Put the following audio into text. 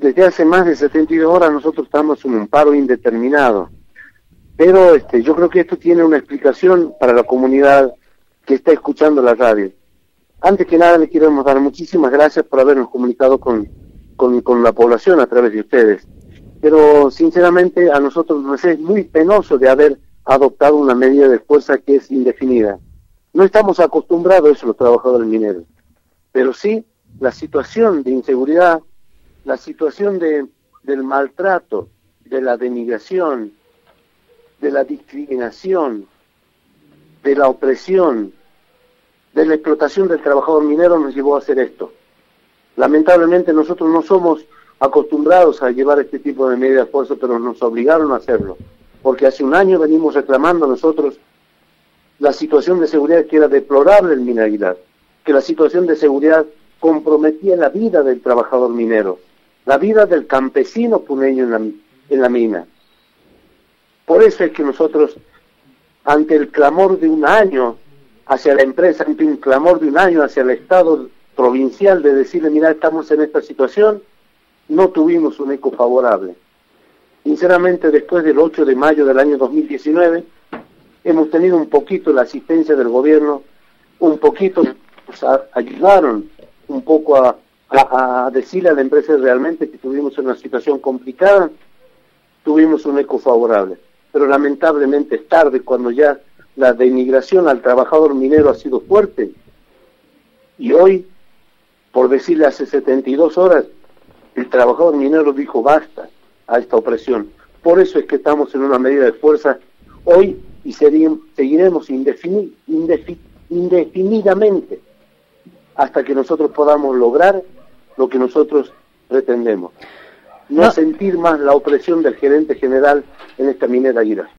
desde hace más de 72 horas nosotros estamos en un paro indeterminado. Pero yo creo que esto tiene una explicación para la comunidad que está escuchando la radio. Antes que nada le queremos dar muchísimas gracias por habernos comunicado con la población a través de ustedes. Pero sinceramente a nosotros nos es muy penoso de haber adoptado una medida de fuerza que es indefinida. No estamos acostumbrados a eso los trabajadores mineros, pero sí la situación de inseguridad, la situación del maltrato, de la denigración, de la discriminación, de la opresión, de la explotación del trabajador minero nos llevó a hacer esto. Lamentablemente nosotros no somos acostumbrados a llevar este tipo de medidas de fuerza, pero nos obligaron a hacerlo, porque hace un año venimos reclamando nosotros la situación de seguridad que era deplorable en Mina Aguilar, que la situación de seguridad comprometía la vida del trabajador minero, la vida del campesino puneño en la mina. Por eso es que nosotros, ante el clamor de un año hacia la empresa, ante un clamor de un año hacia el Estado provincial de decirle, mira, estamos en esta situación, no tuvimos un eco favorable. Sinceramente, después del 8 de mayo del año 2019, hemos tenido un poquito la asistencia del gobierno, un poquito nos ayudaron un poco a decirle a la empresa realmente que tuvimos una situación complicada, tuvimos un eco favorable. Pero lamentablemente es tarde, cuando ya la denigración al trabajador minero ha sido fuerte. Y hoy, por decirle hace 72 horas, el trabajador minero dijo basta a esta opresión. Por eso es que estamos en una medida de fuerza hoy y seguiremos indefinidamente hasta que nosotros podamos lograr lo que nosotros pretendemos. No sentir más la opresión del gerente general en esta minera Aguilar.